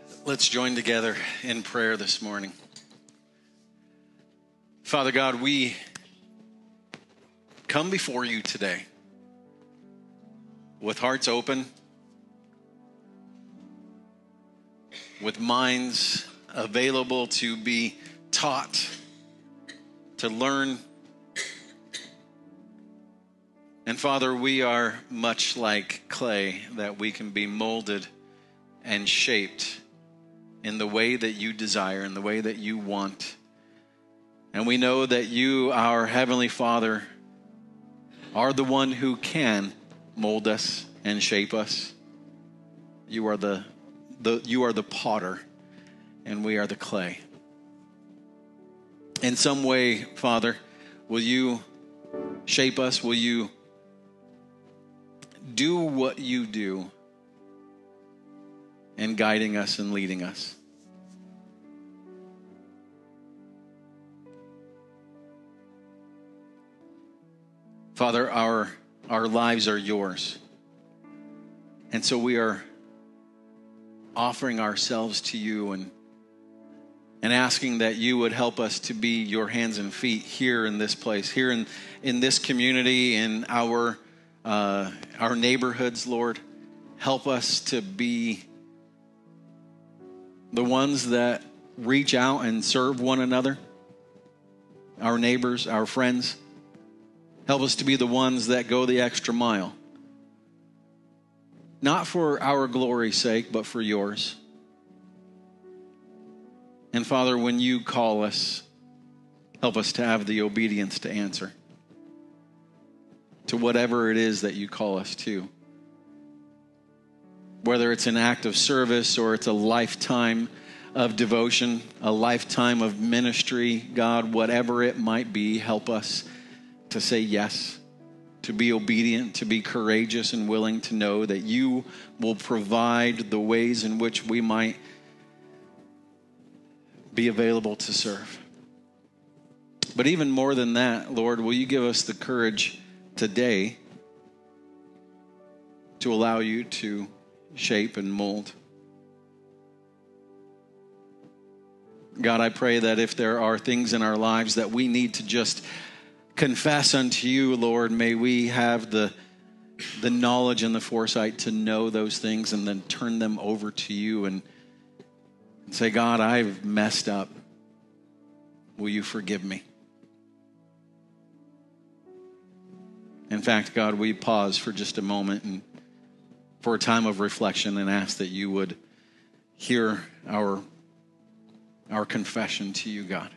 Let's join together in prayer this morning. Father God, we come before you today with hearts open, with minds available to be taught, to learn. And Father, we are much like clay that we can be molded and shaped in the way that you desire, in the way that you want. And we know that you, our Heavenly Father, are the one who can mold us and shape us. You are the potter, and we are the clay. In some way, Father, will you shape us? Will you do what you do in guiding us and leading us? Father, our lives are yours. And so we are offering ourselves to you and asking that you would help us to be your hands and feet here in this place, here in this community, in our neighborhoods, Lord. Help us to be the ones that reach out and serve one another, our neighbors, our friends. Help us to be the ones that go the extra mile. Not for our glory's sake, but for yours. And Father, when you call us, help us to have the obedience to answer to whatever it is that you call us to. Whether it's an act of service or it's a lifetime of devotion, a lifetime of ministry, God, whatever it might be, help us to say yes, to be obedient, to be courageous and willing to know that you will provide the ways in which we might be available to serve. But even more than that, Lord, will you give us the courage today to allow you to shape and mold? God, I pray that if there are things in our lives that we need to just confess unto you, Lord, may we have the knowledge and the foresight to know those things and then turn them over to you and say, God, I've messed up. Will you forgive me? In fact, God, we pause for just a moment and for a time of reflection and ask that you would hear our confession to you, God.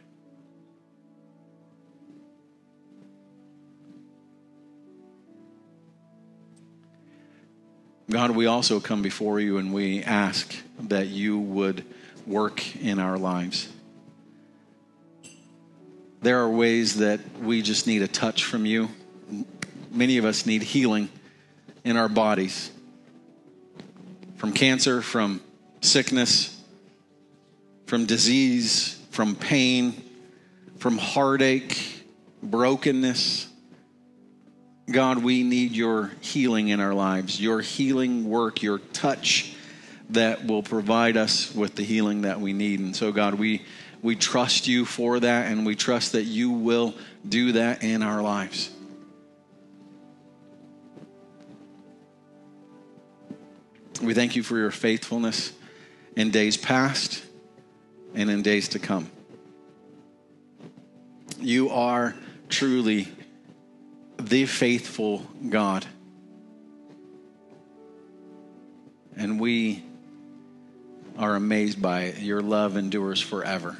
God, we also come before you and we ask that you would work in our lives. There are ways that we just need a touch from you. Many of us need healing in our bodies. From cancer, from sickness, from disease, from pain, from heartache, brokenness. God, we need your healing in our lives, your healing work, your touch that will provide us with the healing that we need. And so, God, we trust you for that, and we trust that you will do that in our lives. We thank you for your faithfulness in days past and in days to come. You are truly the faithful God. And we are amazed by it. Your love endures forever.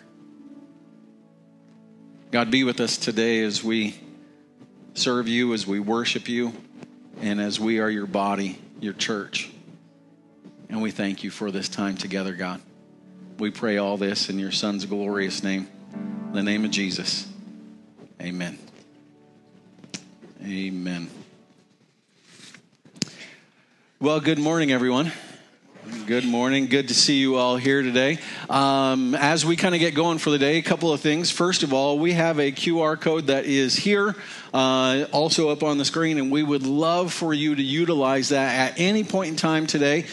God, be with us today as we serve you, as we worship you, and as we are your body, your church. And we thank you for this time together, God. We pray all this in your Son's glorious name, in the name of Jesus. Amen. Amen. Well, good morning, everyone. Good morning. Good to see you all here today. As we kind of get going for the day, a couple of things. First of all, we have a QR code that is here, also up on the screen, and we would love for you to utilize that at any point in time today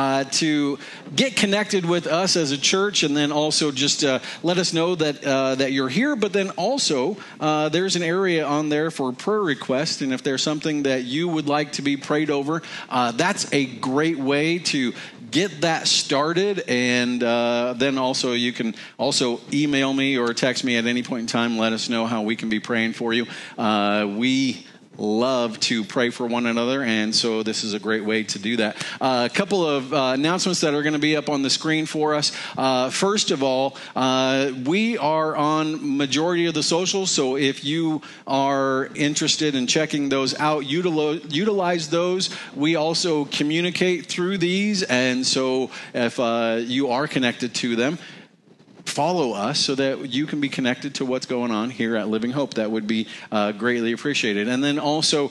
to get connected with us as a church, and then also just let us know that you're here. But then also, there's an area on there for prayer requests, and if there's something that you would like to be prayed over, that's a great way to get that started. And then also you can also email me or text me at any point in time. Let us know how we can be praying for you. We love to pray for one another, and so this is a great way to do that. A couple of announcements that are going to be up on the screen for us. First of all, we are on majority of the socials, so if you are interested in checking those out, utilize those. We also communicate through these, and so if you are connected to them, follow us so that you can be connected to what's going on here at Living Hope. That would be greatly appreciated. And then also,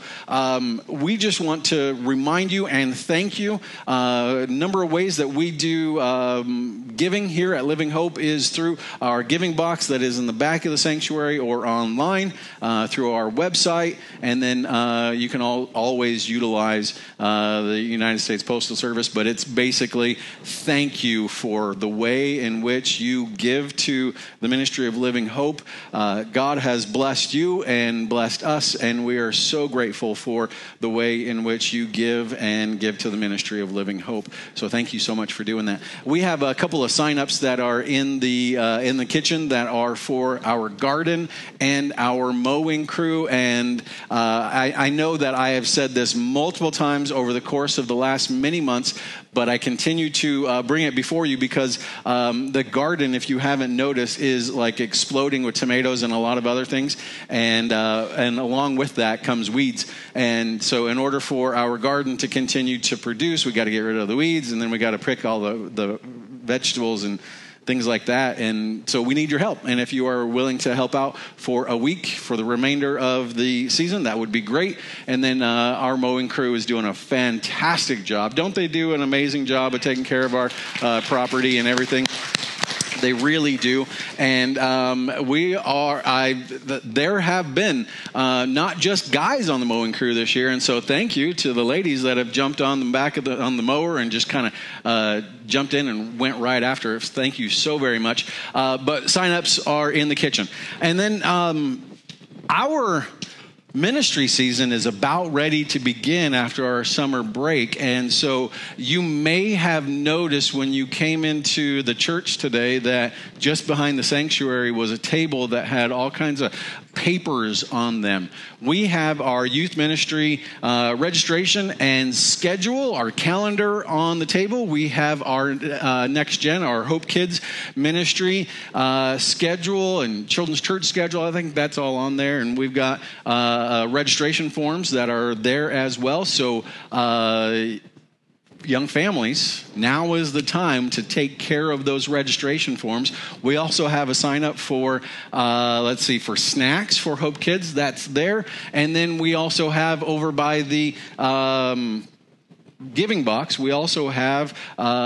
we just want to remind you and thank you. A number of ways that we do giving here at Living Hope is through our giving box that is in the back of the sanctuary or online through our website. And then you can always utilize the United States Postal Service, but it's basically thank you for the way in which you give to the ministry of Living Hope. God has blessed you and blessed us, and we are so grateful for the way in which you give and give to the ministry of Living Hope. So thank you so much for doing that. We have a couple of sign-ups that are in the kitchen that are for our garden and our mowing crew. And I know that I have said this multiple times over the course of the last many months, but I continue to bring it before you because the garden, if you haven't noticed, is like exploding with tomatoes and a lot of other things. And along with that comes weeds. And so in order for our garden to continue to produce, we got to get rid of the weeds, and then we got to pick all the vegetables and things like that. And so we need your help. And if you are willing to help out for a week for the remainder of the season, that would be great. And then our mowing crew is doing a fantastic job. Don't they do an amazing job of taking care of our property and everything? They really do. And there have been not just guys on the mowing crew this year. And so thank you to the ladies that have jumped on the back of on the mower and just kind of jumped in and went right after. Thank you so very much. But signups are in the kitchen. And then our ministry season is about ready to begin after our summer break. And so you may have noticed when you came into the church today that just behind the sanctuary was a table that had all kinds of papers on them. We have our youth ministry registration and schedule, our calendar on the table. We have our Next Gen, our Hope Kids ministry schedule and children's church schedule. I think that's all on there. And we've got registration forms that are there as well. So young families, now is the time to take care of those registration forms. We also have a sign up for, for snacks for Hope Kids. That's there. And then we also have over by the giving box, we also have,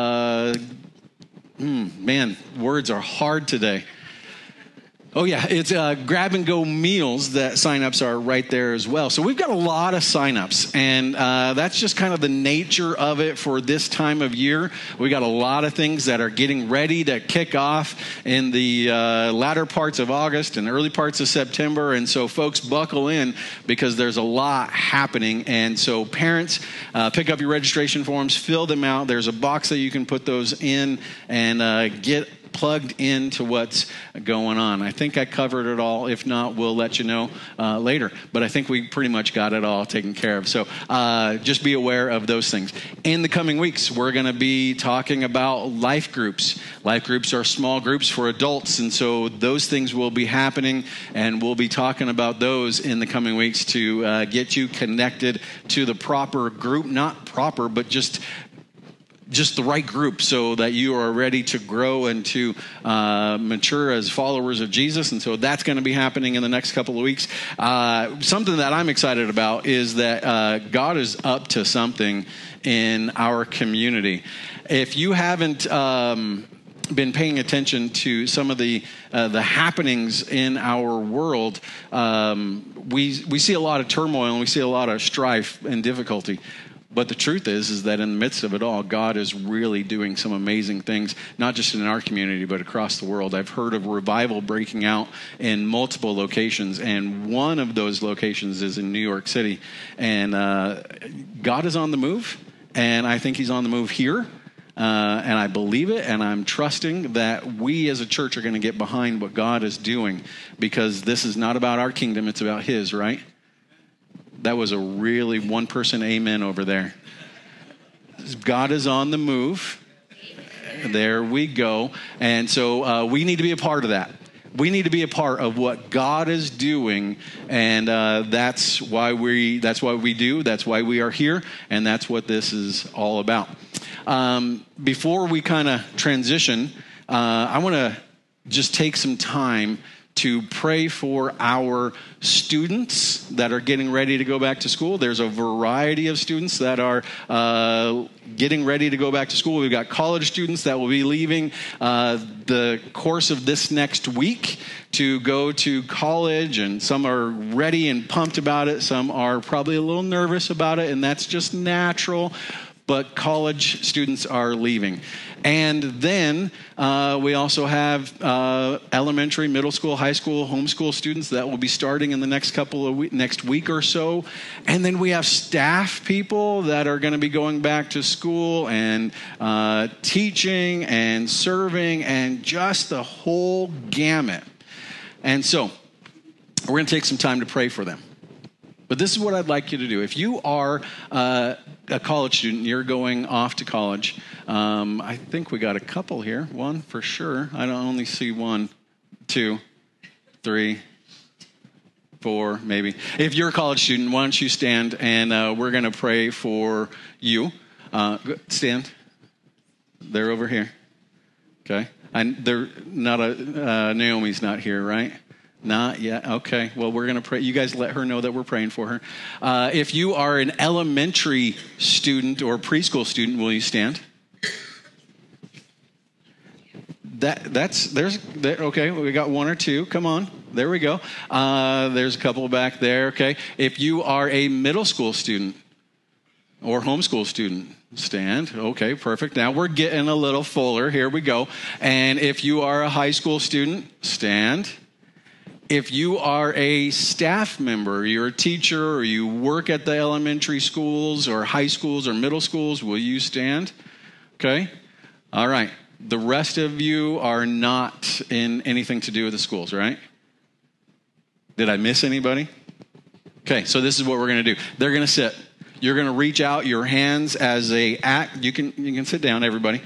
words are hard today. Oh, yeah, it's grab-and-go meals that signups are right there as well. So we've got a lot of signups, and that's just kind of the nature of it for this time of year. We got a lot of things that are getting ready to kick off in the latter parts of August and early parts of September, and so folks buckle in because there's a lot happening. And so parents, pick up your registration forms, fill them out. There's a box that you can put those in and get plugged into what's going on. I think I covered it all. If not, we'll let you know later. But I think we pretty much got it all taken care of. So just be aware of those things. In the coming weeks, we're going to be talking about life groups. Life groups are small groups for adults. And so those things will be happening, and we'll be talking about those in the coming weeks to get you connected to the proper group. Not proper, but just just the right group so that you are ready to grow and to mature as followers of Jesus. And so that's going to be happening in the next couple of weeks. Something that I'm excited about is that God is up to something in our community. If you haven't been paying attention to some of the happenings in our world, we see a lot of turmoil and we see a lot of strife and difficulty. But the truth is that in the midst of it all, God is really doing some amazing things, not just in our community, but across the world. I've heard of revival breaking out in multiple locations, and one of those locations is in New York City. And God is on the move, and I think he's on the move here. And I believe it, and I'm trusting that we as a church are going to get behind what God is doing, because this is not about our kingdom, it's about his, right? That was a really one-person amen over there. God is on the move. There we go. And so we need to be a part of that. We need to be a part of what God is doing, and that's why we do. That's why we are here, and that's what this is all about. Before we kind of transition, I want to just take some time to pray for our students that are getting ready to go back to school. There's a variety of students that are getting ready to go back to school. We've got college students that will be leaving the course of this next week to go to college, and some are ready and pumped about it. Some are probably a little nervous about it, and that's just natural. But college students are leaving. And then we also have elementary, middle school, high school, homeschool students that will be starting in the next next week or so. And then we have staff people that are going to be going back to school and teaching and serving and just the whole gamut. And so we're going to take some time to pray for them. But this is what I'd like you to do. If you are a college student, you're going off to college. I think we got a couple here. One for sure. I don't only see 1, 2, 3, 4, maybe. If you're a college student, why don't you stand, and we're going to pray for you. Stand. They're over here. Okay. And they're not Naomi's not here, right? Not yet. Okay. Well, we're going to pray. You guys let her know that we're praying for her. If you are an elementary student or preschool student, will you stand? Okay. We got 1 or 2. Come on. There we go. There's a couple back there. Okay. If you are a middle school student or homeschool student, stand. Okay, perfect. Now we're getting a little fuller. Here we go. And if you are a high school student, stand. If you are a staff member, you're a teacher, or you work at the elementary schools or high schools or middle schools, will you stand? Okay. All right. The rest of you are not in anything to do with the schools, right? Did I miss anybody? Okay, so this is what we're going to do. They're going to sit. You're going to reach out your hands as a act. You can sit down, everybody.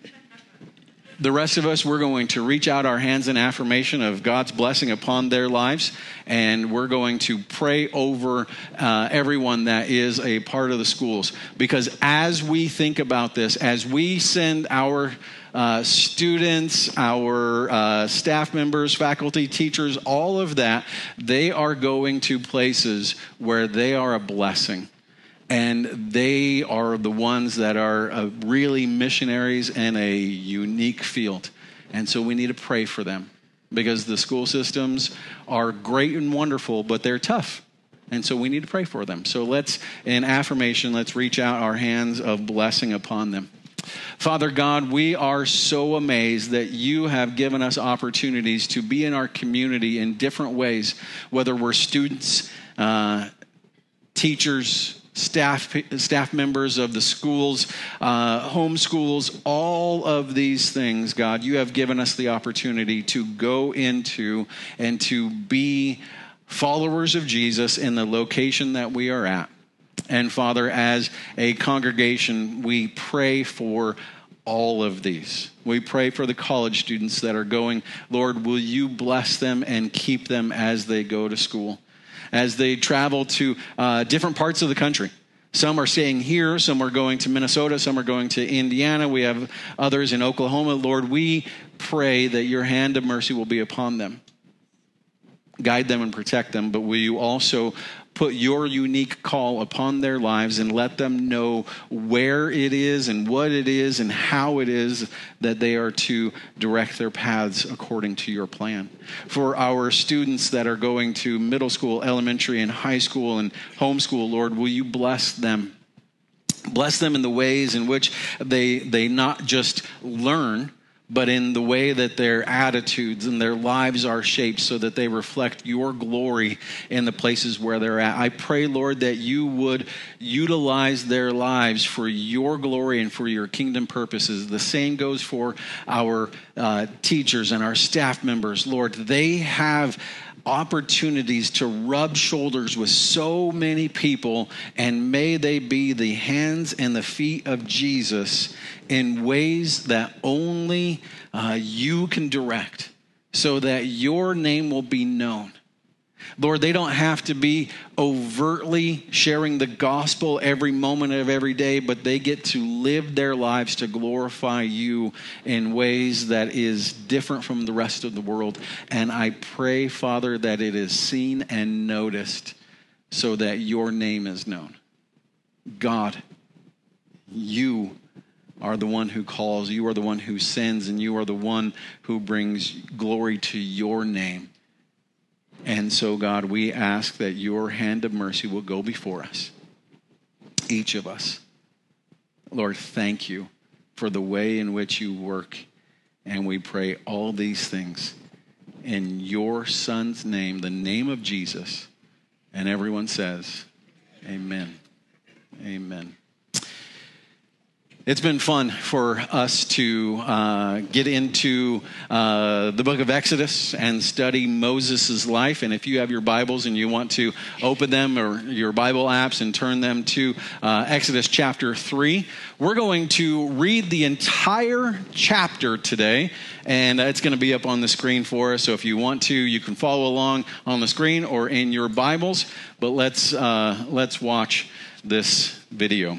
The rest of us, we're going to reach out our hands in affirmation of God's blessing upon their lives, and we're going to pray over everyone that is a part of the schools. Because as we think about this, as we send our students, our staff members, faculty, teachers, all of that, they are going to places where they are a blessing. And they are the ones that are really missionaries in a unique field. And so we need to pray for them, because the school systems are great and wonderful, but they're tough. And so we need to pray for them. So let's, in affirmation, let's reach out our hands of blessing upon them. Father God, we are so amazed that you have given us opportunities to be in our community in different ways, whether we're students, teachers, staff members of the schools, home schools, all of these things, God, you have given us the opportunity to go into and to be followers of Jesus in the location that we are at. And Father, as a congregation, we pray for all of these. We pray for the college students that are going. Lord, will you bless them and keep them as they go to school, as they travel to different parts of the country. Some are staying here. Some are going to Minnesota. Some are going to Indiana. We have others in Oklahoma. Lord, we pray that your hand of mercy will be upon them. Guide them and protect them, but will you also put your unique call upon their lives and let them know where it is and what it is and how it is that they are to direct their paths according to your plan. For our students that are going to middle school, elementary, and high school and homeschool, Lord, will you bless them? Bless them in the ways in which they not just learn, but in the way that their attitudes and their lives are shaped so that they reflect your glory in the places where they're at. I pray, Lord, that you would utilize their lives for your glory and for your kingdom purposes. The same goes for our teachers and our staff members. Lord, they have opportunities to rub shoulders with so many people, and may they be the hands and the feet of Jesus in ways that only you can direct, so that your name will be known. Lord, they don't have to be overtly sharing the gospel every moment of every day, but they get to live their lives to glorify you in ways that is different from the rest of the world. And I pray, Father, that it is seen and noticed so that your name is known. God, you are the one who calls, you are the one who sends, and you are the one who brings glory to your name. And so, God, we ask that your hand of mercy will go before us, each of us. Lord, thank you for the way in which you work. And we pray all these things in your Son's name, the name of Jesus. And everyone says, amen. Amen. It's been fun for us to get into the book of Exodus and study Moses' life. And if you have your Bibles and you want to open them or your Bible apps and turn them to Exodus chapter 3, we're going to read the entire chapter today. And it's going to be up on the screen for us. So if you want to, you can follow along on the screen or in your Bibles. But let's watch this video.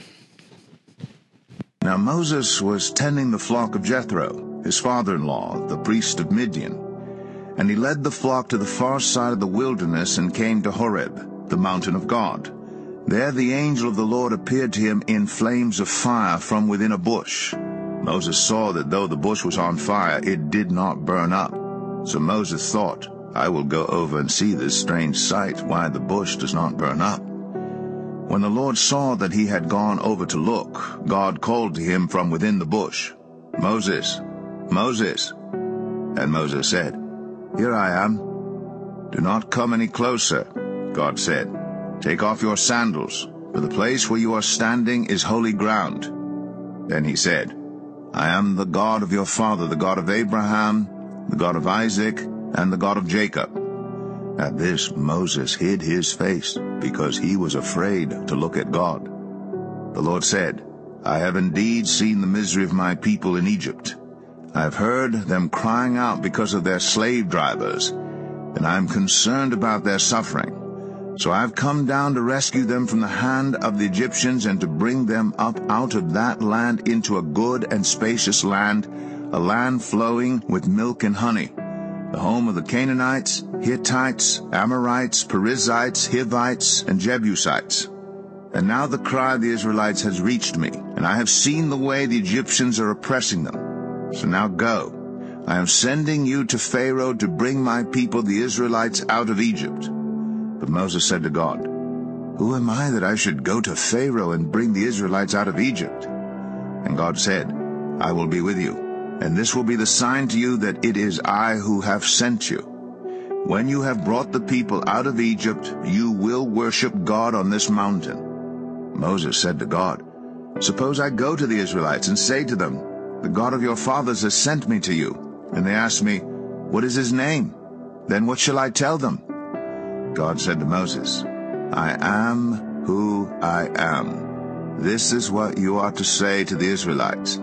Now Moses was tending the flock of Jethro, his father-in-law, the priest of Midian. And he led the flock to the far side of the wilderness and came to Horeb, the mountain of God. There the angel of the Lord appeared to him in flames of fire from within a bush. Moses saw that though the bush was on fire, it did not burn up. So Moses thought, I will go over and see this strange sight, why the bush does not burn up. When the Lord saw that he had gone over to look, God called to him from within the bush, Moses, Moses. And Moses said, Here I am. Do not come any closer, God said. Take off your sandals, for the place where you are standing is holy ground. Then he said, I am the God of your father, the God of Abraham, the God of Isaac, and the God of Jacob. At this Moses hid his face, because he was afraid to look at God. The Lord said, I have indeed seen the misery of my people in Egypt. I have heard them crying out because of their slave drivers, and I am concerned about their suffering. So I have come down to rescue them from the hand of the Egyptians and to bring them up out of that land into a good and spacious land, a land flowing with milk and honey, the home of the Canaanites, Hittites, Amorites, Perizzites, Hivites, and Jebusites. And now the cry of the Israelites has reached me, and I have seen the way the Egyptians are oppressing them. So now go. I am sending you to Pharaoh to bring my people, the Israelites, out of Egypt. But Moses said to God, Who am I that I should go to Pharaoh and bring the Israelites out of Egypt? And God said, I will be with you. And this will be the sign to you that it is I who have sent you. When you have brought the people out of Egypt, you will worship God on this mountain. Moses said to God, Suppose I go to the Israelites and say to them, The God of your fathers has sent me to you. And they ask me, What is his name? Then what shall I tell them? God said to Moses, I am who I am. This is what you are to say to the Israelites.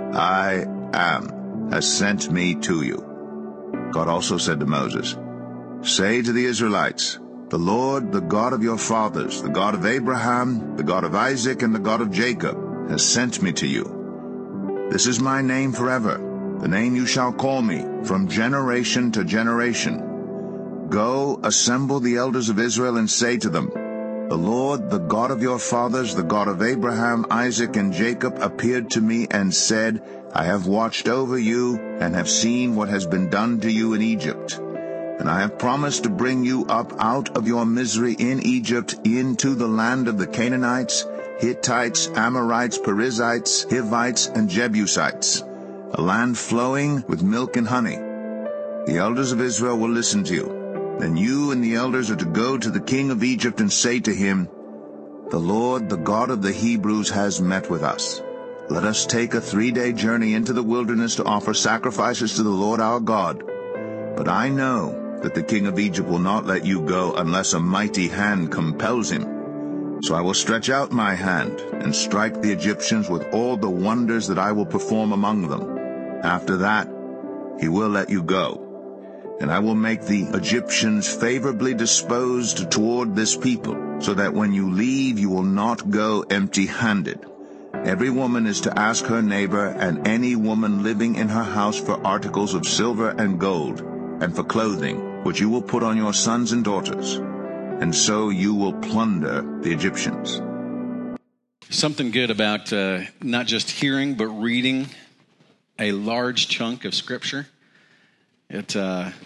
I am has sent me to you. God also said to Moses, Say to the Israelites, The Lord, the God of your fathers, the God of Abraham, the God of Isaac, and the God of Jacob, has sent me to you. This is my name forever, the name you shall call me, from generation to generation. Go, assemble the elders of Israel, and say to them, The Lord, the God of your fathers, the God of Abraham, Isaac, and Jacob, appeared to me and said, I have watched over you, and have seen what has been done to you in Egypt. And I have promised to bring you up out of your misery in Egypt into the land of the Canaanites, Hittites, Amorites, Perizzites, Hivites, and Jebusites, a land flowing with milk and honey. The elders of Israel will listen to you. Then you and the elders are to go to the king of Egypt and say to him, The Lord, the God of the Hebrews, has met with us. Let us take a 3-day journey into the wilderness to offer sacrifices to the Lord our God. But I know that the king of Egypt will not let you go unless a mighty hand compels him. So I will stretch out my hand and strike the Egyptians with all the wonders that I will perform among them. After that, he will let you go. And I will make the Egyptians favorably disposed toward this people, so that when you leave you will not go empty-handed. Every woman is to ask her neighbor and any woman living in her house for articles of silver and gold, and for clothing, which you will put on your sons and daughters, and so you will plunder the Egyptians. Something good about not just hearing, but reading a large chunk of Scripture. It's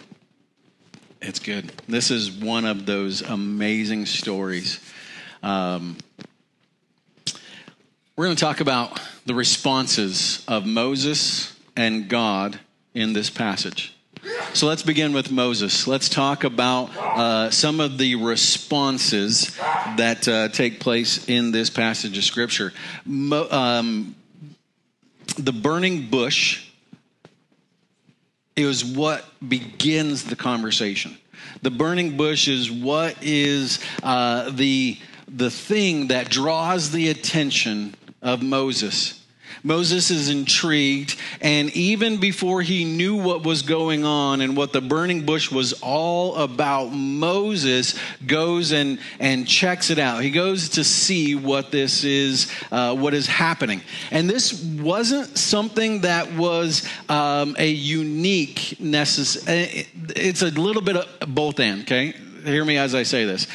good. This is one of those amazing stories. We're going to talk about the responses of Moses and God in this passage. So let's begin with Moses. Let's talk about some of the responses that take place in this passage of Scripture. The burning bush is what begins the conversation. The burning bush is what is the thing that draws the attention of Moses. Moses is intrigued, and even before he knew what was going on and what the burning bush was all about, Moses goes and checks it out. He goes to see what this is, what is happening. And this wasn't something that was a unique necessary. It's a little bit of both and, okay? Hear me as I say this.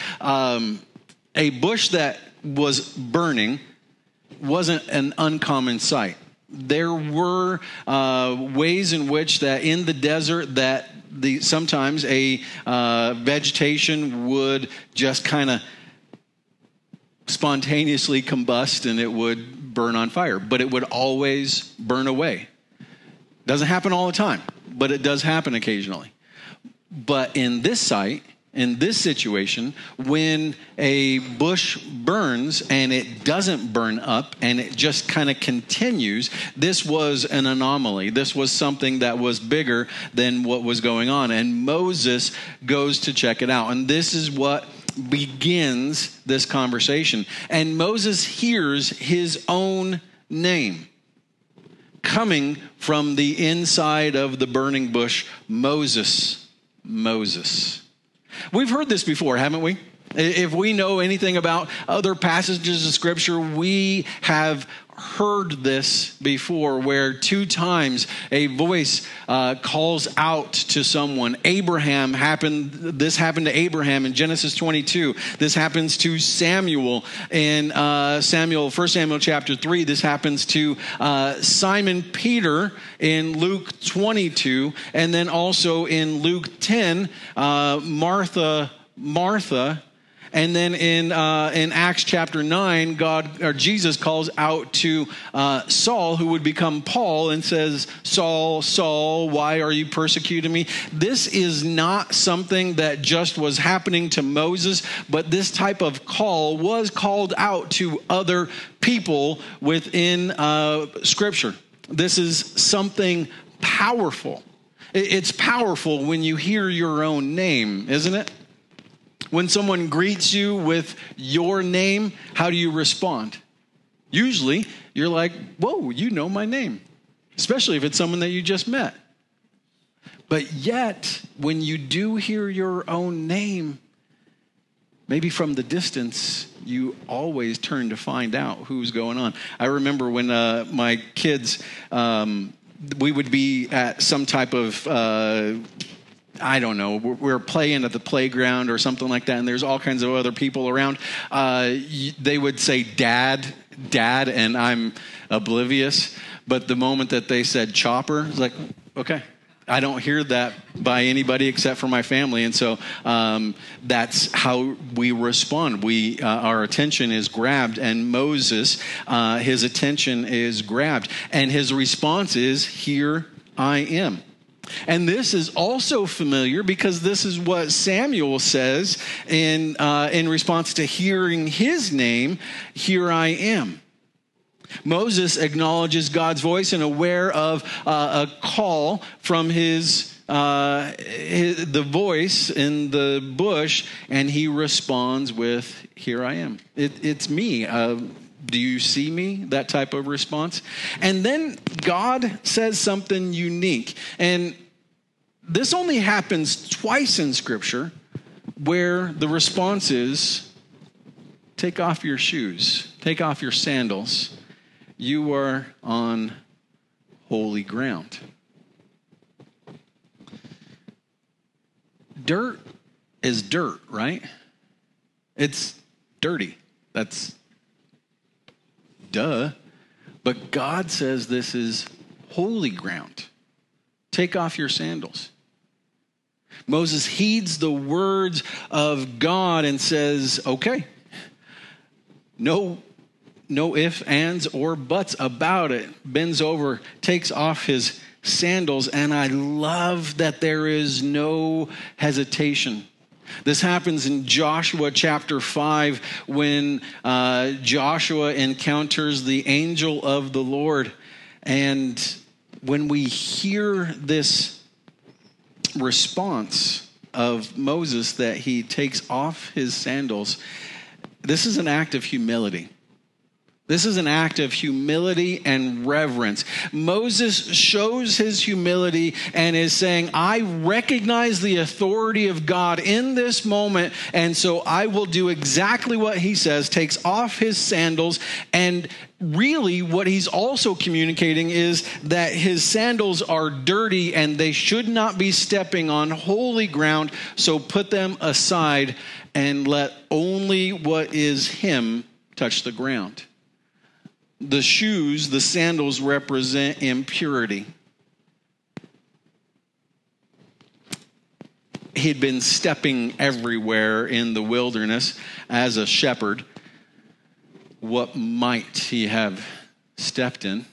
A bush that was burning wasn't an uncommon sight. There were ways in which that in the desert that sometimes a vegetation would just kind of spontaneously combust and it would burn on fire, but it would always burn away. Doesn't happen all the time, but it does happen occasionally. But in this site, in this situation, when a bush burns and it doesn't burn up and it just kind of continues, this was an anomaly. This was something that was bigger than what was going on. And Moses goes to check it out. And this is what begins this conversation. And Moses hears his own name coming from the inside of the burning bush. Moses, Moses. We've heard this before, haven't we? If we know anything about other passages of Scripture, we have heard this before, where 2 times a voice calls out to someone. This happened to Abraham in Genesis 22. This happens to Samuel in 1 Samuel chapter 3. This happens to Simon Peter in Luke 22. And then also in Luke 10, Martha. And then in Acts chapter 9, Jesus calls out to Saul, who would become Paul, and says, Saul, Saul, why are you persecuting me? This is not something that just was happening to Moses, but this type of call was called out to other people within Scripture. This is something powerful. It's powerful when you hear your own name, isn't it? When someone greets you with your name, how do you respond? Usually, you're like, whoa, you know my name. Especially if it's someone that you just met. But yet, when you do hear your own name, maybe from the distance, you always turn to find out who's going on. I remember when my kids, we would be at some type of, I don't know, we're playing at the playground or something like that, and there's all kinds of other people around. They would say, Dad, and I'm oblivious. But the moment that they said chopper, it's like, okay. I don't hear that by anybody except for my family. And so that's how we respond. Our attention is grabbed. And Moses, his attention is grabbed. And his response is, here I am. And this is also familiar because this is what Samuel says in response to hearing his name, here I am. Moses acknowledges God's voice and aware of a call from the voice in the bush, and he responds with, here I am. It's me. Do you see me? That type of response. And then God says something unique. And this only happens twice in Scripture, where the response is, take off your shoes, take off your sandals. You are on holy ground. Dirt is dirt, right? It's dirty. That's duh. But God says this is holy ground. Take off your sandals. Moses heeds the words of God and says, okay, no ifs, ands, or buts about it. Bends over, takes off his sandals, and I love that there is no hesitation. This happens in Joshua chapter 5 when Joshua encounters the angel of the Lord. And when we hear this response of Moses that he takes off his sandals, this is an act of humility. This is an act of humility and reverence. Moses shows his humility and is saying, I recognize the authority of God in this moment, and so I will do exactly what he says, takes off his sandals. And really what he's also communicating is that his sandals are dirty and they should not be stepping on holy ground, so put them aside and let only what is him touch the ground. The shoes, the sandals, represent impurity. He'd been stepping everywhere in the wilderness as a shepherd. What might he have stepped in?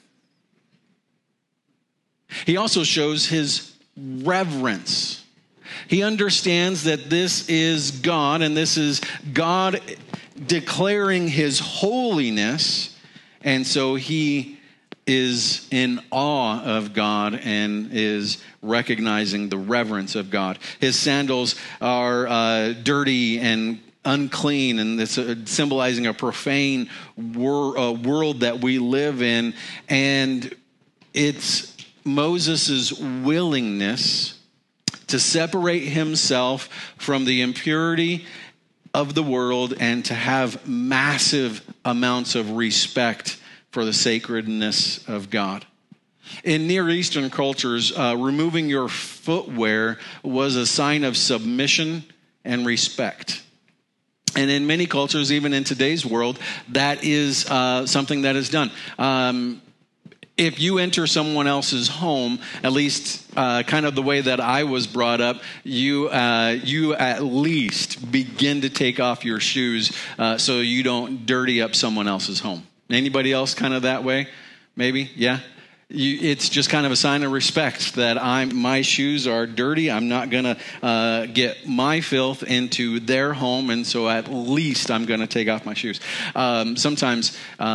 He also shows his reverence. He understands that this is God, and this is God declaring his holiness. And so he is in awe of God and is recognizing the reverence of God. His sandals are dirty and unclean, and it's symbolizing a profane world that we live in. And it's Moses' willingness to separate himself from the impurity of the world and to have massive amounts of respect for the sacredness of God. In Near Eastern cultures, removing your footwear was a sign of submission and respect. And in many cultures, even in today's world, that is something that is done. If you enter someone else's home, at least kind of the way that I was brought up, you at least begin to take off your shoes so you don't dirty up someone else's home. Anybody else kind of that way? Maybe? Yeah? It's just kind of a sign of respect that my shoes are dirty. I'm not going to get my filth into their home, and so at least I'm going to take off my shoes. Sometimes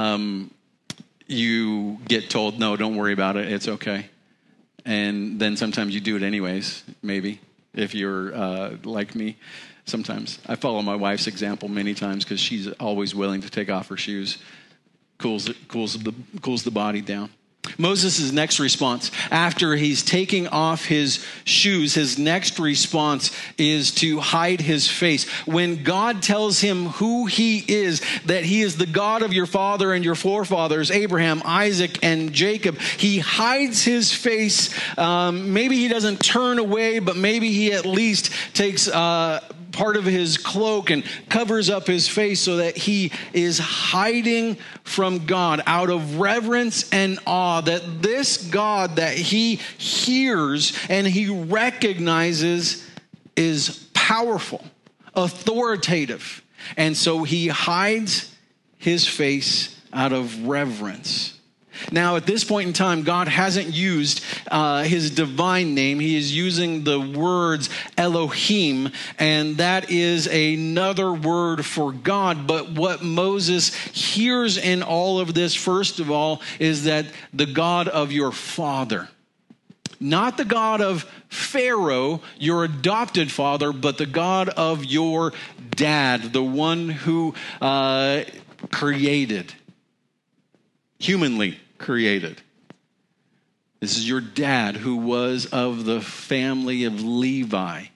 you get told, no, don't worry about it, it's okay. And then sometimes you do it anyways, maybe, if you're like me. Sometimes I follow my wife's example many times because she's always willing to take off her shoes. Cools the body down. Moses' next response, after he's taking off his shoes, his next response is to hide his face. When God tells him who he is, that he is the God of your father and your forefathers, Abraham, Isaac, and Jacob, he hides his face. Maybe he doesn't turn away, but maybe he at least takes part of his cloak and covers up his face so that he is hiding from God out of reverence and awe that this God that he hears and he recognizes is powerful, authoritative. And so he hides his face out of reverence. Now, at this point in time, God hasn't used his divine name. He is using the words Elohim, and that is another word for God. But what Moses hears in all of this, first of all, is that the God of your father. Not the God of Pharaoh, your adopted father, but the God of your dad, the one who created, humanly created. This is your dad who was of the family of Levi,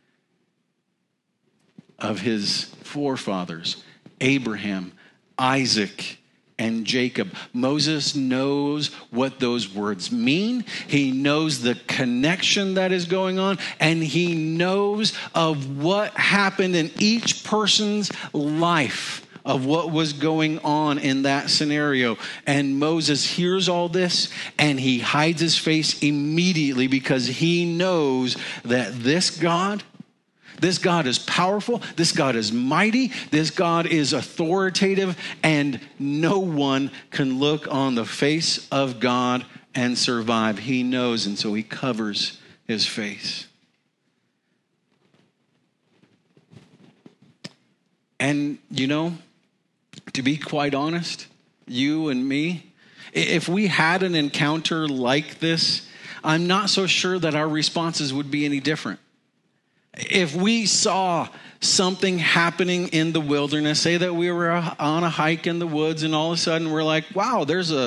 of his forefathers, Abraham, Isaac, and Jacob. Moses knows what those words mean. He knows the connection that is going on, and he knows of what happened in each person's life, of what was going on in that scenario. And Moses hears all this and he hides his face immediately because he knows that this God is powerful, this God is mighty, this God is authoritative, and no one can look on the face of God and survive. He knows, and so he covers his face. And you know, to be quite honest, you and me, if we had an encounter like this, I'm not so sure that our responses would be any different. If we saw something happening in the wilderness, say that we were on a hike in the woods and all of a sudden we're like, wow, there's a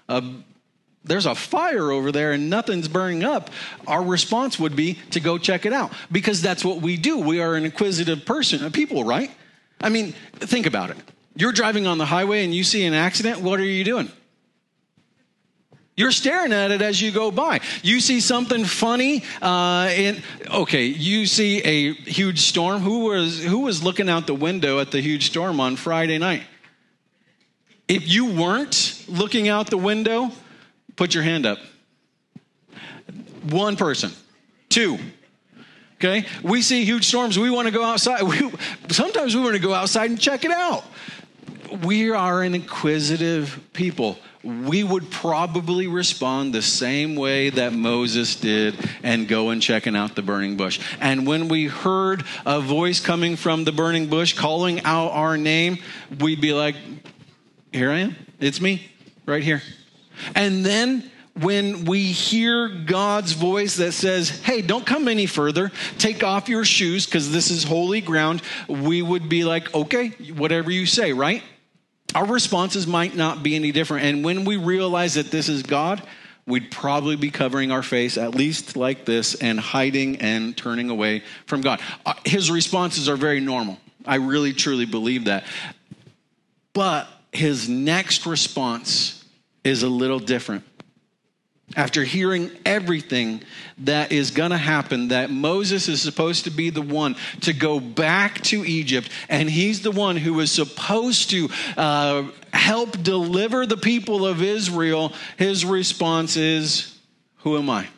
fire over there and nothing's burning up, our response would be to go check it out, because that's what we do. We are an inquisitive people, right? I mean, think about it. You're driving on the highway and you see an accident. What are you doing? You're staring at it as you go by. You see something funny. You see a huge storm. Who was looking out the window at the huge storm on Friday night? If you weren't looking out the window, put your hand up. One person. Two. Okay? We see huge storms. We want to go outside. Sometimes we want to go outside and check it out. We are an inquisitive people. We would probably respond the same way that Moses did and go and checking out the burning bush. And when we heard a voice coming from the burning bush calling out our name, we'd be like, here I am. It's me right here. And then when we hear God's voice that says, hey, don't come any further, take off your shoes because this is holy ground, we would be like, okay, whatever you say, right? Our responses might not be any different. And when we realize that this is God, we'd probably be covering our face, at least like this, and hiding and turning away from God. His responses are very normal. I really, truly believe that. But his next response is a little different. After hearing everything that is going to happen, that Moses is supposed to be the one to go back to Egypt, and he's the one who is supposed to help deliver the people of Israel, his response is, who am I?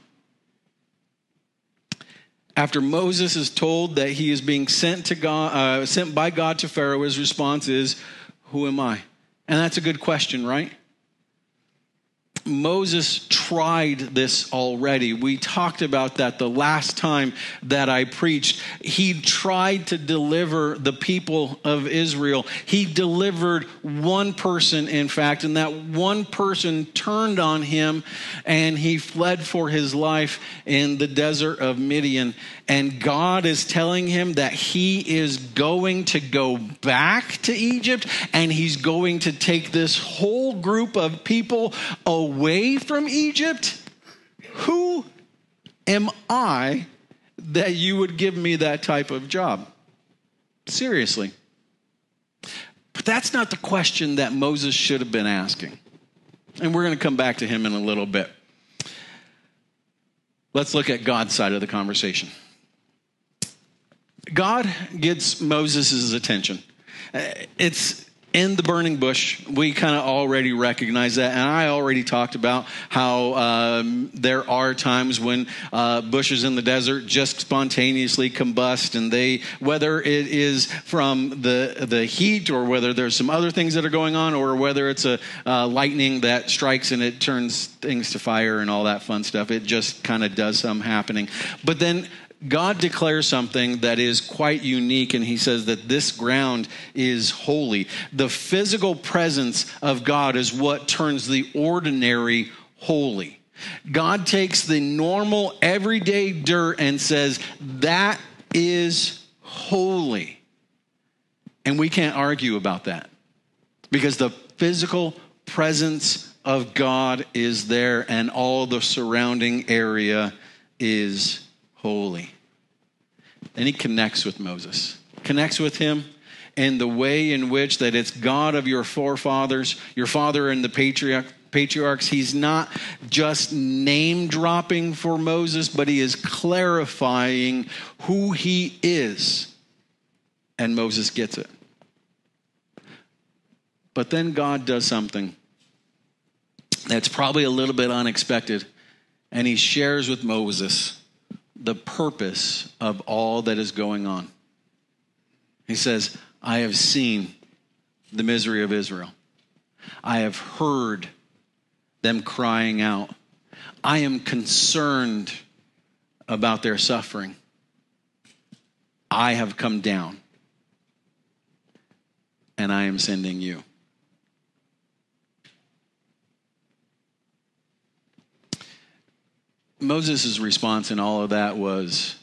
After Moses is told that he is being sent by God to Pharaoh, his response is, who am I? And that's a good question, right? Moses tried this already. We talked about that the last time that I preached. He tried to deliver the people of Israel. He delivered one person, in fact, and that one person turned on him and he fled for his life in the desert of Midian. and God is telling him that he is going to go back to Egypt, and he's going to take this whole group of people away from Egypt? Who am I that you would give me that type of job? Seriously. But that's not the question that Moses should have been asking. And we're going to come back to him in a little bit. Let's look at God's side of the conversation. God gets Moses' attention. It's in the burning bush. We kind of already recognize that. And I already talked about how there are times when bushes in the desert just spontaneously combust. And they, whether it is from the heat or whether there's some other things that are going on, or whether it's a lightning that strikes and it turns things to fire and all that fun stuff, it just kind of does some happening. But then God declares something that is quite unique, and he says that this ground is holy. The physical presence of God is what turns the ordinary holy. God takes the normal, everyday dirt and says, that is holy. And we can't argue about that, because the physical presence of God is there, and all the surrounding area is holy. And he connects with Moses, connects with him in the way in which that it's God of your forefathers, your father and the patriarchs. He's not just name dropping for Moses, but he is clarifying who he is. And Moses gets it. But then God does something that's probably a little bit unexpected. And he shares with Moses the purpose of all that is going on. He says, I have seen the misery of Israel. I have heard them crying out. I am concerned about their suffering. I have come down, and I am sending you. Moses' response in all of that was,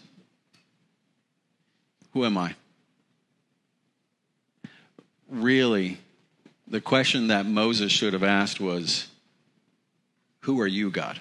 who am I? Really, the question that Moses should have asked was, who are you, God?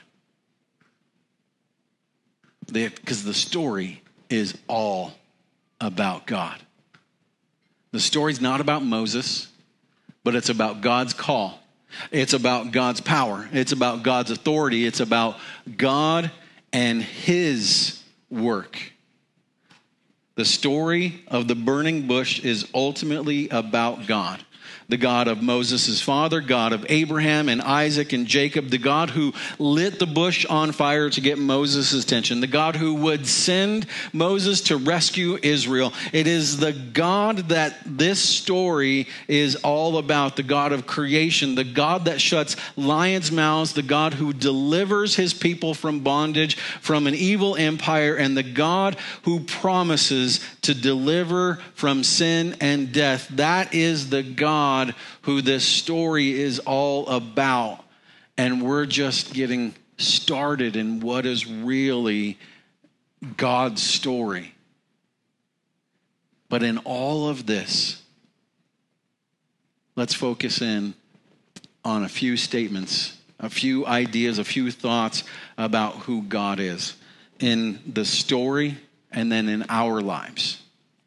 Because the story is all about God. The story's not about Moses, but it's about God's call. It's about God's power. It's about God's authority. It's about God and his work. The story of the burning bush is ultimately about God. The God of Moses' father, God of Abraham and Isaac and Jacob, the God who lit the bush on fire to get Moses' attention, the God who would send Moses to rescue Israel. It is the God that this story is all about, the God of creation, the God that shuts lions' mouths, the God who delivers his people from bondage, from an evil empire, and the God who promises to deliver from sin and death. That is the God who this story is all about. And we're just getting started in what is really God's story. But in all of this, let's focus in on a few statements, a few ideas, a few thoughts about who God is in the story and then in our lives.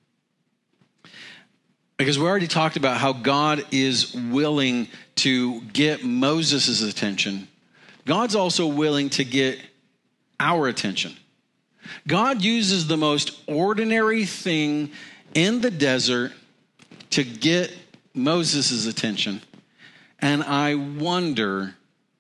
Because we already talked about how God is willing to get Moses' attention. God's also willing to get our attention. God uses the most ordinary thing in the desert to get Moses' attention. And I wonder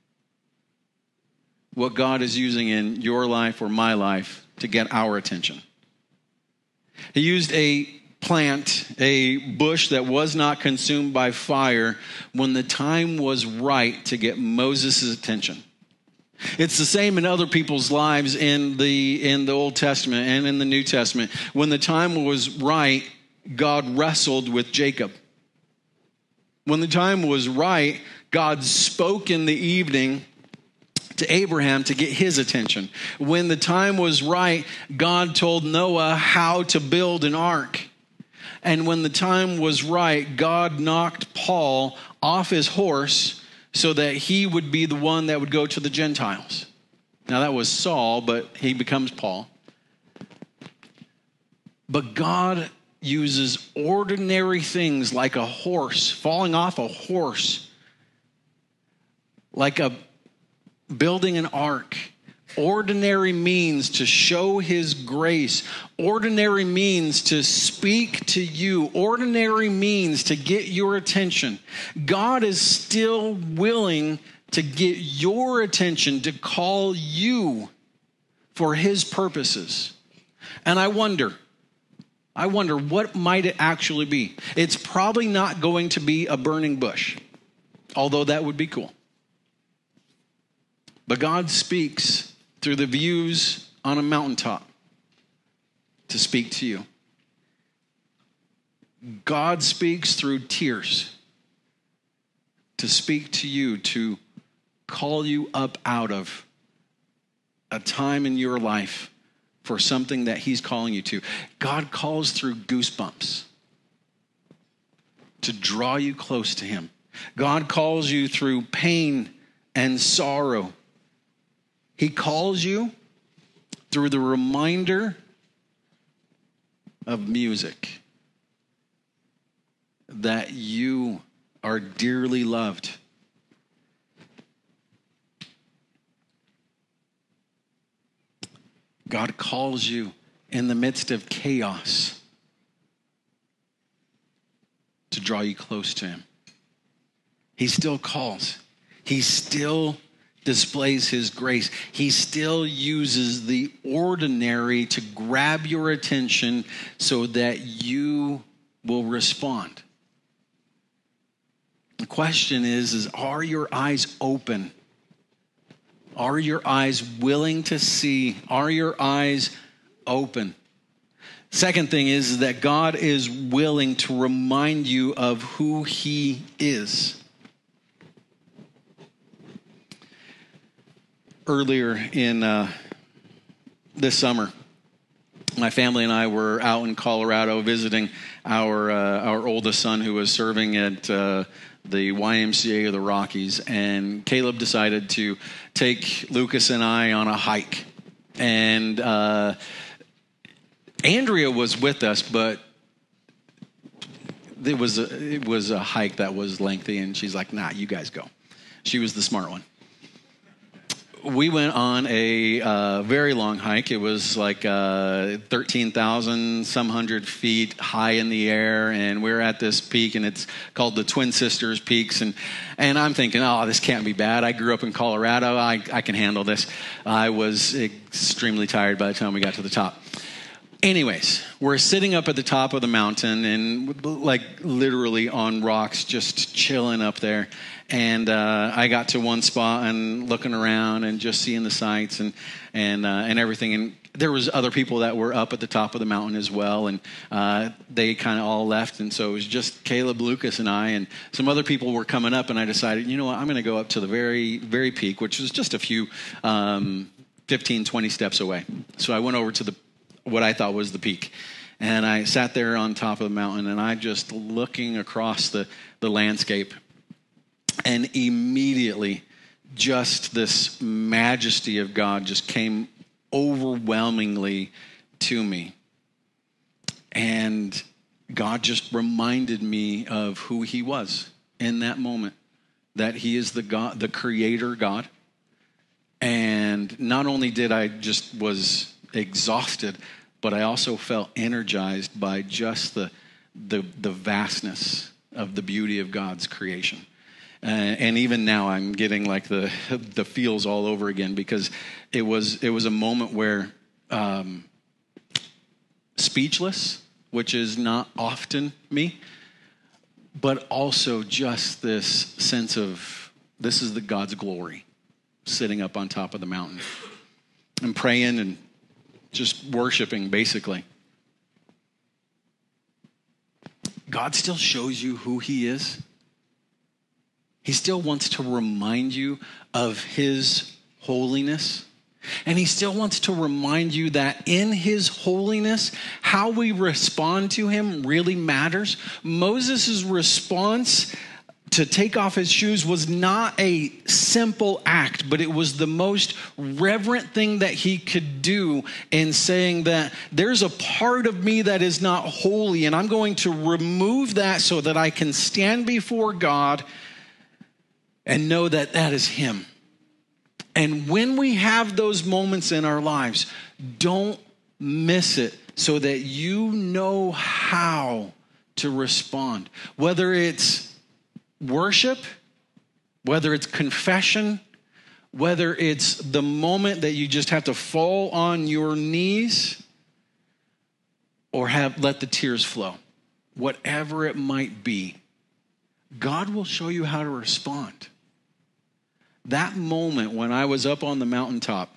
what God is using in your life or my life to get our attention. He used a plant, a bush that was not consumed by fire when the time was right to get Moses' attention. It's the same in other people's lives in the Old Testament and in the New Testament. When the time was right, God wrestled with Jacob. When the time was right, God spoke in the evening to Abraham to get his attention. When the time was right, God told Noah how to build an ark. And when the time was right, God knocked Paul off his horse so that he would be the one that would go to the Gentiles. Now that was Saul, but he becomes Paul. But God uses ordinary things like a horse, falling off a horse, like a building an ark, ordinary means to show his grace, ordinary means to speak to you, ordinary means to get your attention. God is still willing to get your attention, to call you for his purposes. And I wonder what might it actually be? It's probably not going to be a burning bush, although that would be cool. But God speaks through the views on a mountaintop to speak to you. God speaks through tears to speak to you, to call you up out of a time in your life for something that he's calling you to. God calls through goosebumps to draw you close to him. God calls you through pain and sorrow. He calls you through the reminder of music that you are dearly loved. God calls you in the midst of chaos to draw you close to him. He still calls. He still displays his grace. He still uses the ordinary to grab your attention so that you will respond. The question is are your eyes open? Are your eyes willing to see? Are your eyes open? Second thing is that God is willing to remind you of who he is. Earlier in this summer, my family and I were out in Colorado visiting our oldest son who was serving at the YMCA of the Rockies, and Caleb decided to take Lucas and I on a hike. And Andrea was with us, but it was a hike that was lengthy, and she's like, "Nah, you guys go." She was the smart one. We went on a very long hike. It was like 13,000 some hundred feet high in the air, and we're at this peak, and it's called the Twin Sisters Peaks. And I'm thinking, oh, this can't be bad. I grew up in Colorado. I can handle this. I was extremely tired by the time we got to the top. Anyways, we're sitting up at the top of the mountain and like literally on rocks, just chilling up there. And I got to one spot and looking around and just seeing the sights and everything. And there was other people that were up at the top of the mountain as well. And they kind of all left. And so it was just Caleb, Lucas, and I. And some other people were coming up. And I decided, you know what, I'm going to go up to the very, very peak, which was just a few 15, 20 steps away. So I went over to what I thought was the peak. And I sat there on top of the mountain, and I just looking across the landscape. And immediately, just this majesty of God just came overwhelmingly to me. And God just reminded me of who he was in that moment, that he is the God, the creator God. And not only did I just was exhausted, but I also felt energized by just the vastness of the beauty of God's creation. And even now I'm getting like the feels all over again, because it was a moment where speechless, which is not often me, but also just this sense of this is the God's glory sitting up on top of the mountain and praying and just worshiping, basically. God still shows you who he is. He still wants to remind you of his holiness. And he still wants to remind you that in his holiness, how we respond to him really matters. Moses' response to take off his shoes was not a simple act, but it was the most reverent thing that he could do in saying that there's a part of me that is not holy, and I'm going to remove that so that I can stand before God and know that that is him. And when we have those moments in our lives, don't miss it so that you know how to respond. Whether it's worship, whether it's confession, whether it's the moment that you just have to fall on your knees or let the tears flow, whatever it might be, God will show you how to respond. That moment when I was up on the mountaintop,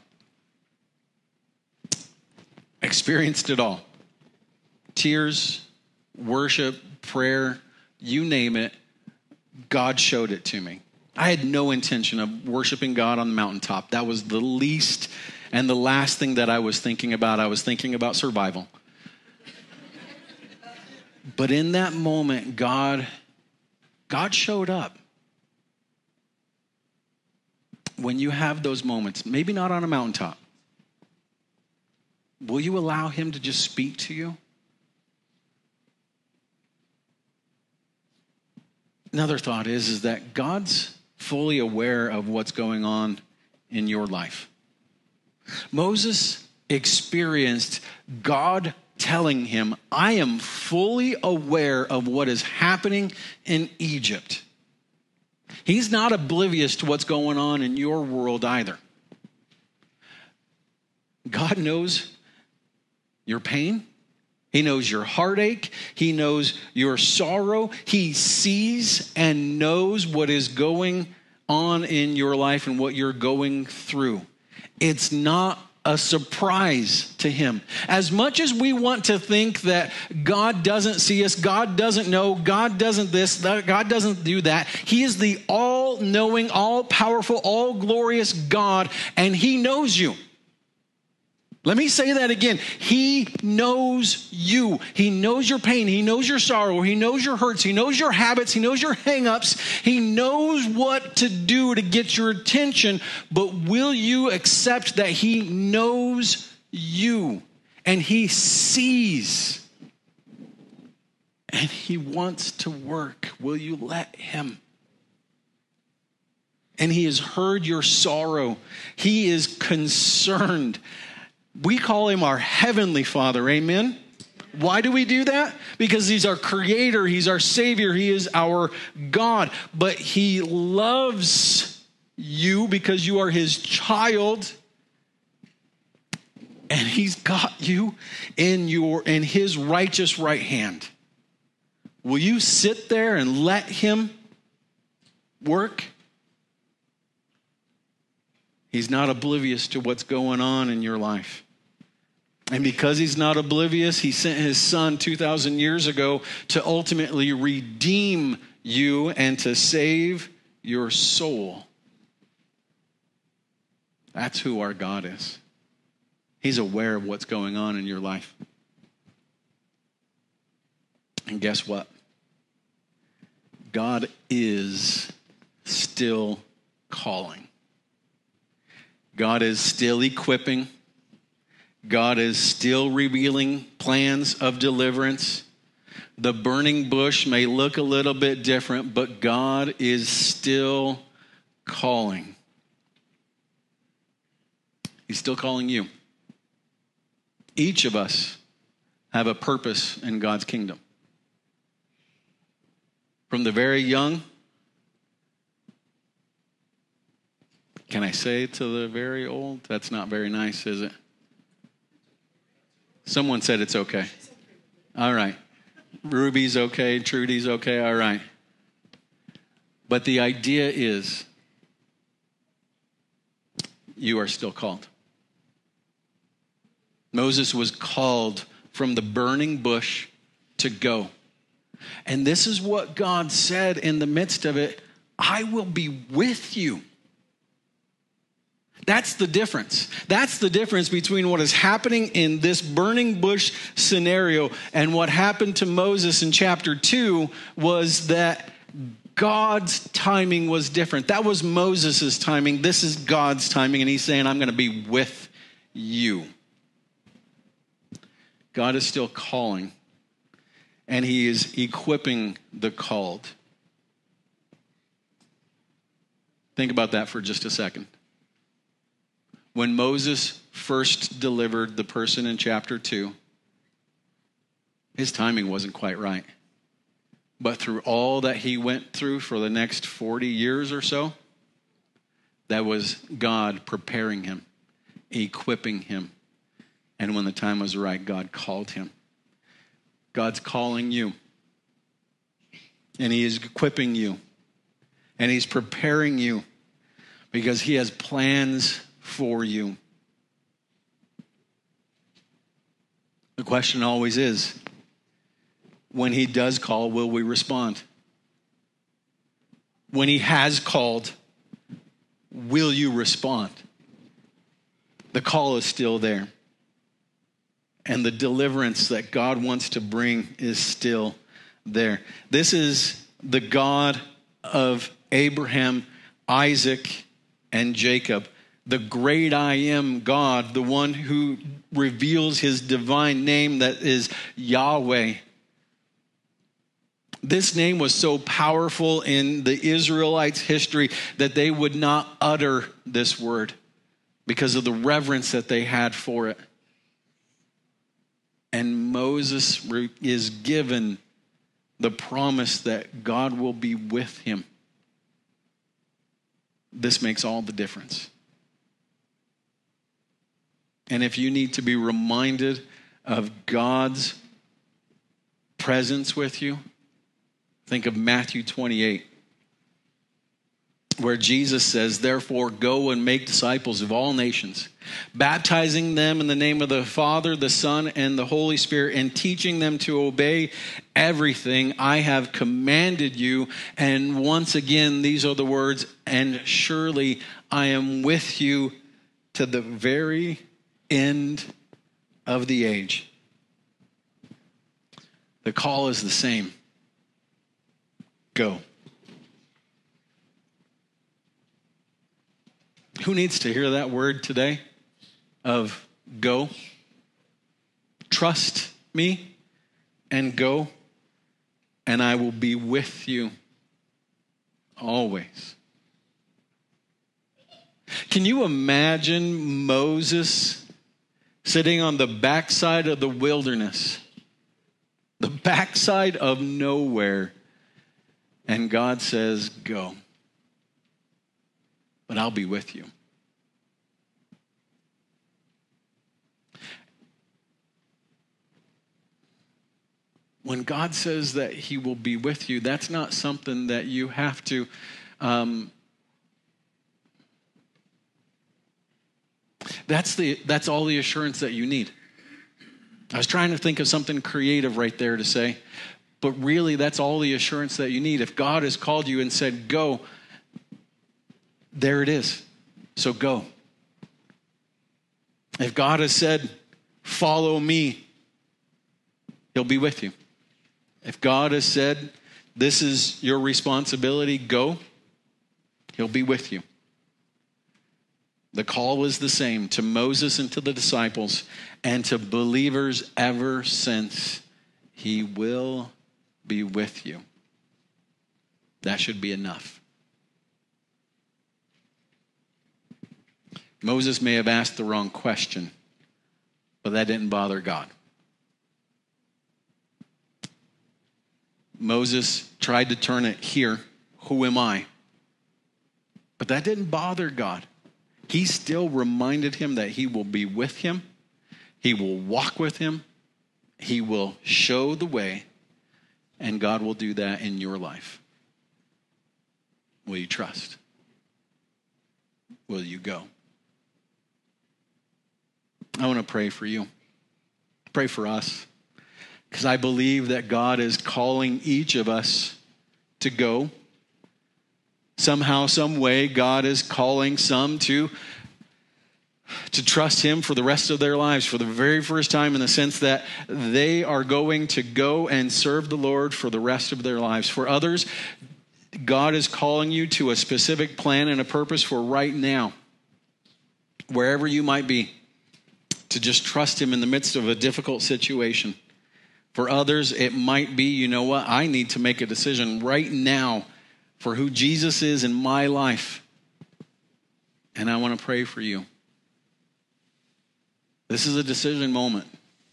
experienced it all. Tears, worship, prayer, you name it, God showed it to me. I had no intention of worshiping God on the mountaintop. That was the least and the last thing that I was thinking about. I was thinking about survival. But in that moment, God showed up. When you have those moments, maybe not on a mountaintop, will you allow him to just speak to you? Another thought is that God's fully aware of what's going on in your life. Moses experienced God telling him, I am fully aware of what is happening in Egypt. He's not oblivious to what's going on in your world either. God knows your pain. He knows your heartache. He knows your sorrow. He sees and knows what is going on in your life and what you're going through. It's not a surprise to him. As much as we want to think that God doesn't see us, God doesn't know, God doesn't this, God doesn't do that, he is the all-knowing, all-powerful, all-glorious God, and he knows you. Let me say that again. He knows you. He knows your pain. He knows your sorrow. He knows your hurts. He knows your habits. He knows your hang-ups. He knows what to do to get your attention. But will you accept that he knows you and he sees and he wants to work? Will you let him? And he has heard your sorrow. He is concerned. We call him our heavenly Father, amen? Why do we do that? Because he's our creator, he's our savior, he is our God. But he loves you because you are his child. And he's got you in his righteous right hand. Will you sit there and let him work? He's not oblivious to what's going on in your life. And because he's not oblivious, he sent his son 2,000 years ago to ultimately redeem you and to save your soul. That's who our God is. He's aware of what's going on in your life. And guess what? God is still calling. God is still equipping. God is still revealing plans of deliverance. The burning bush may look a little bit different, but God is still calling. He's still calling you. Each of us have a purpose in God's kingdom. From the very young, can I say to the very old? That's not very nice, is it? Someone said it's okay. All right. Ruby's okay. Trudy's okay. All right. But the idea is you are still called. Moses was called from the burning bush to go. And this is what God said in the midst of it. I will be with you. That's the difference. That's the difference between what is happening in this burning bush scenario and what happened to Moses in chapter 2 was that God's timing was different. That was Moses' timing. This is God's timing. And he's saying, I'm going to be with you. God is still calling. And he is equipping the called. Think about that for just a second. When Moses first delivered the person in chapter 2, his timing wasn't quite right. But through all that he went through for the next 40 years or so, that was God preparing him, equipping him. And when the time was right, God called him. God's calling you. And he is equipping you. And he's preparing you because he has plans for you. The question always is, when he does call, will we respond? When he has called, will you respond? The call is still there. And the deliverance that God wants to bring is still there. This is the God of Abraham, Isaac, and Jacob. The great I am God, the one who reveals his divine name that is Yahweh. This name was so powerful in the Israelites' history that they would not utter this word because of the reverence that they had for it. And Moses is given the promise that God will be with him. This makes all the difference. And if you need to be reminded of God's presence with you, think of Matthew 28, where Jesus says, therefore, go and make disciples of all nations, baptizing them in the name of the Father, the Son, and the Holy Spirit, and teaching them to obey everything I have commanded you. And once again, these are the words, and surely I am with you to the very end of the age. The call is the same. Go. Who needs to hear that word today of go? Trust me and go, and I will be with you always. Can you imagine Moses sitting on the backside of the wilderness, the backside of nowhere, and God says, go, but I'll be with you. When God says that he will be with you, that's not something that you have to that's all the assurance that you need. I was trying to think of something creative right there to say, but really that's all the assurance that you need. If God has called you and said, go, there it is. So go. If God has said, follow me, he'll be with you. If God has said, this is your responsibility, go, he'll be with you. The call is the same to Moses and to the disciples and to believers ever since. He will be with you. That should be enough. Moses may have asked the wrong question, but that didn't bother God. Moses tried to turn it here, who am I? But that didn't bother God. He still reminded him that he will be with him. He will walk with him. He will show the way. And God will do that in your life. Will you trust? Will you go? I want to pray for you. Pray for us. Because I believe that God is calling each of us to go. Somehow, some way, God is calling some to to trust him for the rest of their lives for the very first time, in the sense that they are going to go and serve the Lord for the rest of their lives. For others, God is calling you to a specific plan and a purpose for right now, wherever you might be, to just trust him in the midst of a difficult situation. For others, it might be, you know what, I need to make a decision right now for who Jesus is in my life. And I want to pray for you. This is a decision moment.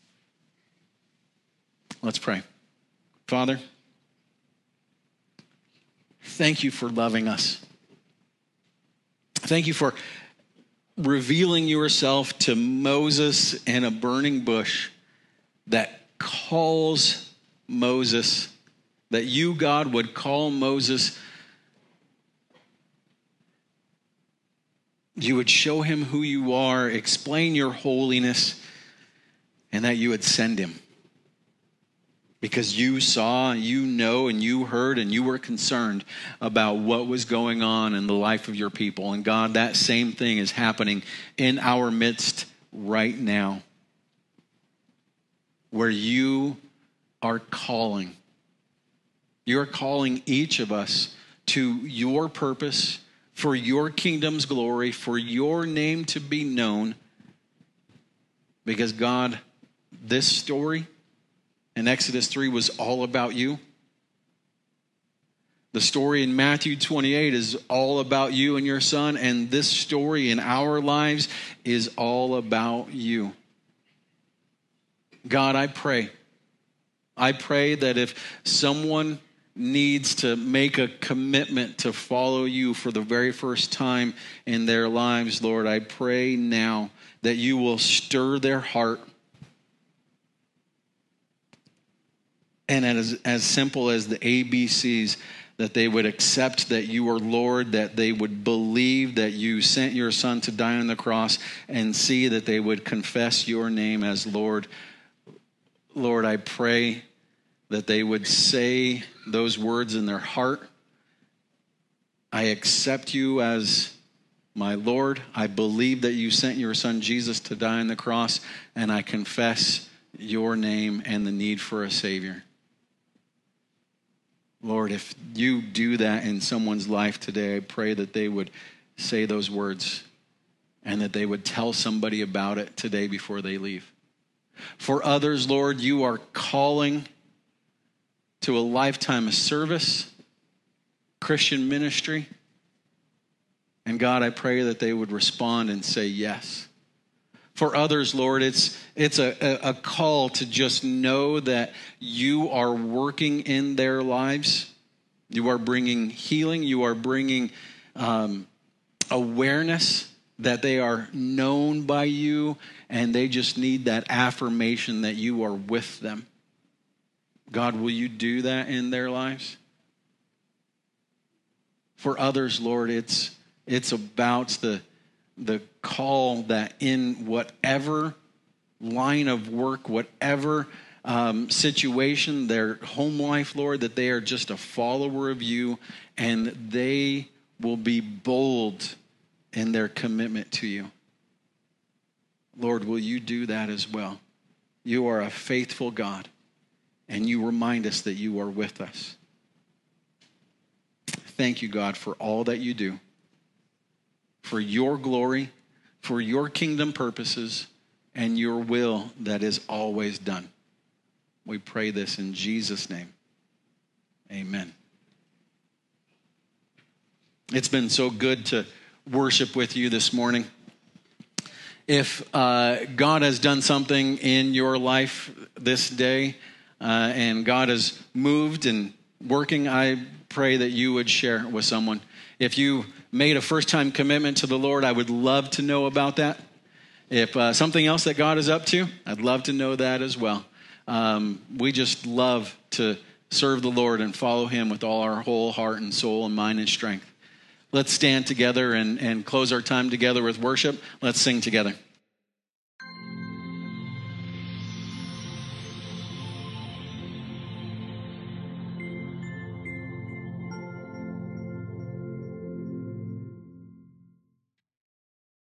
Let's pray. Father, thank you for loving us. Thank you for revealing yourself to Moses in a burning bush that calls Moses, that you, God, would call Moses. You would show him who you are, explain your holiness, and that you would send him. Because you saw, you know, and you heard, and you were concerned about what was going on in the life of your people. And God, that same thing is happening in our midst right now, where you are calling. You're calling each of us to your purpose, for your kingdom's glory, for your name to be known. Because God, this story in Exodus 3 was all about you. The story in Matthew 28 is all about you and your son. And this story in our lives is all about you. God, I pray that if someone needs to make a commitment to follow you for the very first time in their lives, Lord, I pray now that you will stir their heart. And as simple as the ABCs, that they would accept that you are Lord, that they would believe that you sent your son to die on the cross, and see that they would confess your name as Lord. Lord, I pray that they would say those words in their heart. I accept you as my Lord. I believe that you sent your son Jesus to die on the cross, and I confess your name and the need for a Savior. Lord, if you do that in someone's life today, I pray that they would say those words and that they would tell somebody about it today before they leave. For others, Lord, you are calling to a lifetime of service, Christian ministry. And God, I pray that they would respond and say yes. For others, Lord, it's a call to just know that you are working in their lives. You are bringing healing. You are bringing awareness that they are known by you, and they just need that affirmation that you are with them. God, will you do that in their lives? For others, Lord, it's about the call that in whatever line of work, whatever situation, their home life, Lord, that they are just a follower of you, and they will be bold in their commitment to you. Lord, will you do that as well? You are a faithful God, and you remind us that you are with us. Thank you, God, for all that you do, for your glory, for your kingdom purposes, and your will that is always done. We pray this in Jesus' name. Amen. It's been so good to worship with you this morning. If God has done something in your life this day, and God has moved and working, I pray that you would share it with someone. If you made a first-time commitment to the Lord, I would love to know about that. If something else that God is up to, I'd love to know that as well. We just love to serve the Lord and follow him with all our whole heart and soul and mind and strength. Let's stand together and close our time together with worship. Let's sing together.